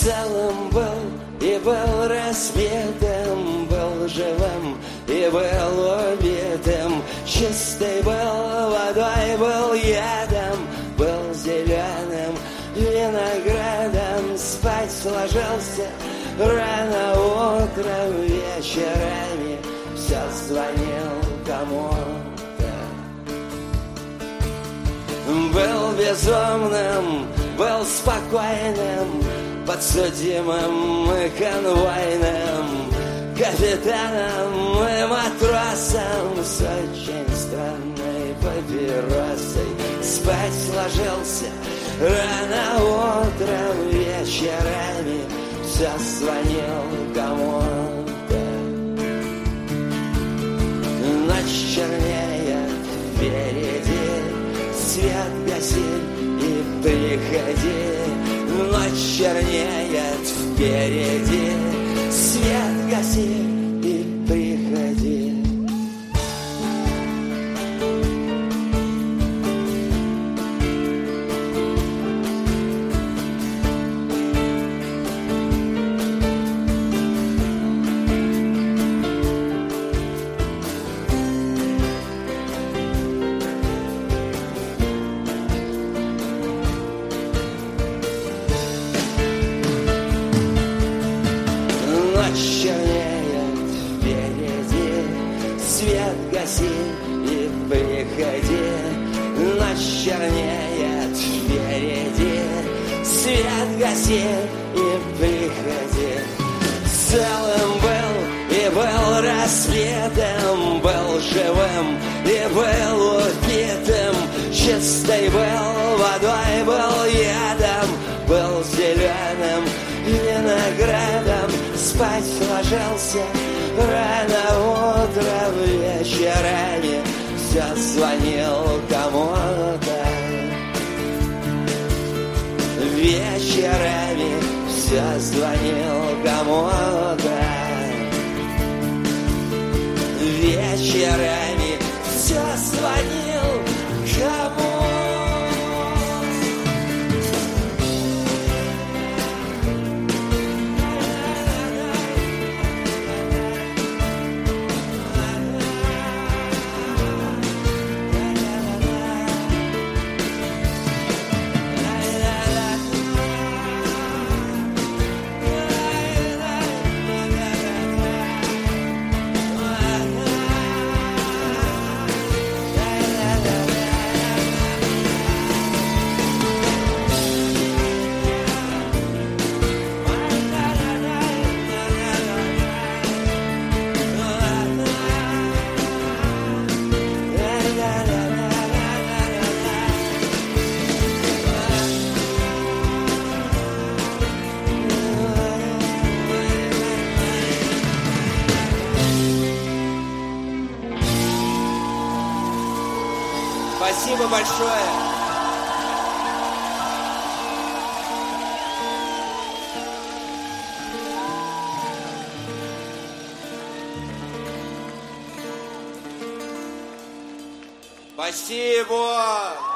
целым был и был разбитым, был живым и был убитым, чистый был водой, был ядом, был зеленым виноградом. Спать сложился рано утром, вечерами все звонил кому-то. Был безумным, был спокойным, подсудимым и конвойным, капитаном и матросом с очень странной папиросой. Спать сложился рано утром, вечерами все звонил кому-то. Ночь чернеет впереди, свет гаси и приходи. Ночь чернеет впереди, свет гаси и приходи. И приходи, ночь чернеет впереди, свет гаси и приходи. Целым был и был разбитым, был живым и был убитым, чистый был водой, был ядом, был зеленым виноградом. Спать ложился рано утром, вечерами все звонил кому-то. Вечерами все звонил кому-то. Вечерами все звонил кому-то. Спасибо большое. Спасибо.